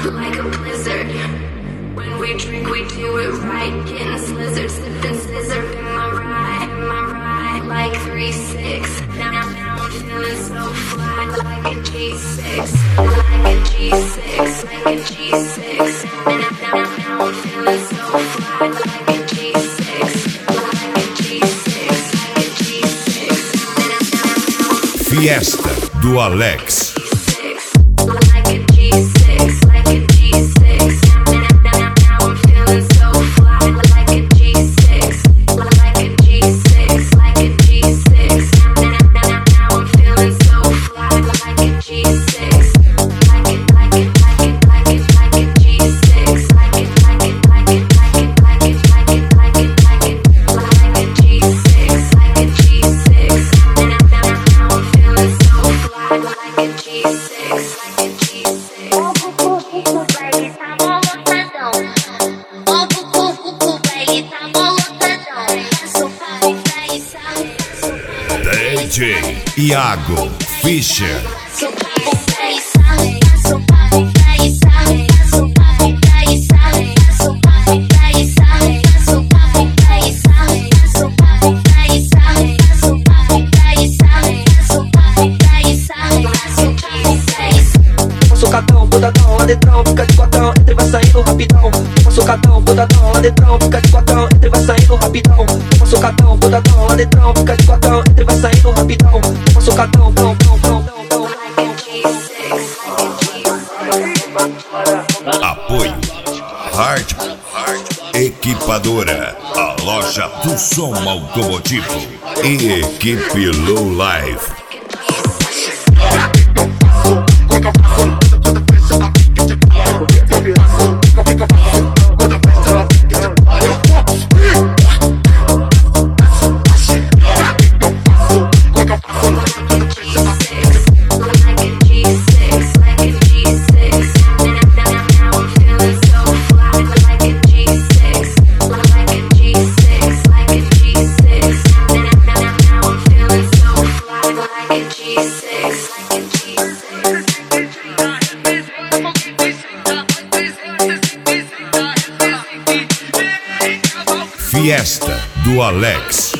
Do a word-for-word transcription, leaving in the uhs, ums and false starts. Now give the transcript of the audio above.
like a blizzard. When we drink, we do it right. Getting slizzard, sipping scissor in my ride, in my ride. Like three six. Now, now, now I'm feeling so fly, like a G six, like a G six, like a G six. Now, now, now, now I'm feeling so fly, like a G six, like a G six, like a G six. Now, now, now, now Fiesta do Alex. like a G six, like a G six. Now, now, now, now I'm feeling so fly, like a G six, like a G six, like a G six. Now, now, now, now I'm feeling so fly, like a G six, like it, like it, like it, like it, like a G six, like it, like it, like it, like it, like it, like it, like it, like it, like a G six, like a G six. Now, now, now I'm feeling so fly, like a G six, like a G six. D J Iago Fischer. Socadão, bodadão, lá dentro, fica de quatão, entre vai saindo rapidão. Toma socadão, bodadão, lá dentro, fica de quatão, entre vai saindo rapidão. Toma socadão, bodadão, lá dentro, fica de quatão, entre vai saindo rapidão. Toma socadão, blão, blão, blão, blão, blão. Apoio Hard Equipadora, a loja do som automotivo e equipe Low Life. Fiesta do Alex.